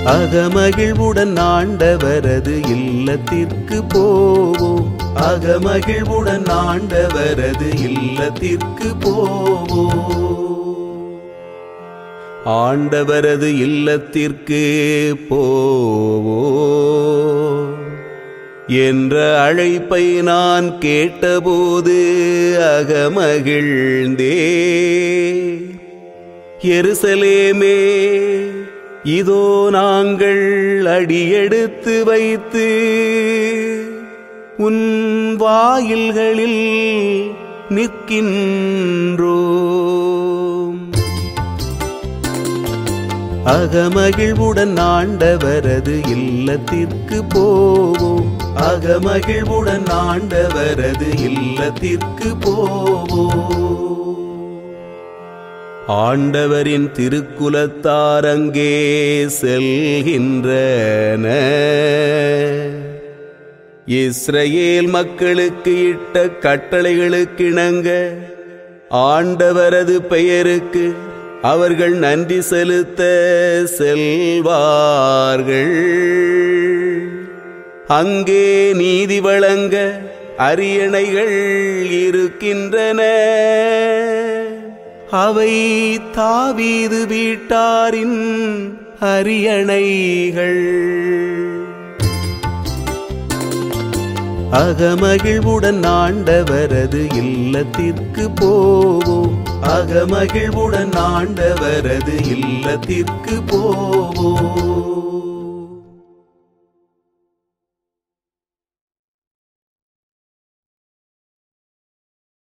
அகமகிழ்வுடன் ஆண்டவரது இல்லத்திற்கு போவோம். அகமகிழ்வுடன் ஆண்டவரது இல்லத்திற்கு போவோம். ஆண்டவரது இல்லத்திற்கு போவோம் என்ற அழைப்பை நான் கேட்டபோது அகமகிழ்ந்தே. எருசலேமே, இதோ நாங்கள் அடியெடுத்து வைத்து உன் வாயில்களில் நிற்கின்றோம். அகமகிழ்வுடன் ஆண்டவரது இல்லத்திற்கு போவோம். அகமகிழ்வுடன் ஆண்டவரது இல்லத்திற்கு போவோம். ஆண்டவரின் திருக்குலத்தார் அங்கே செல்கின்றன. இஸ்ரவேல் மக்களுக்கு இட்ட கட்டளைகளுக்கிணங்க ஆண்டவரது பெயருக்கு அவர்கள் நன்றி செலுத்த செல்வார்கள். அங்கே நீதி வழங்க அரியணைகள் இருக்கின்றன. அவை தாவீது வீட்டாரின் அரியணைகள். அகமகிழ்வுடன் ஆண்டவரது இல்லத்திற்கு போவோம். அகமகிழ்வுடன் ஆண்டவரது இல்லத்திற்கு போவோம்.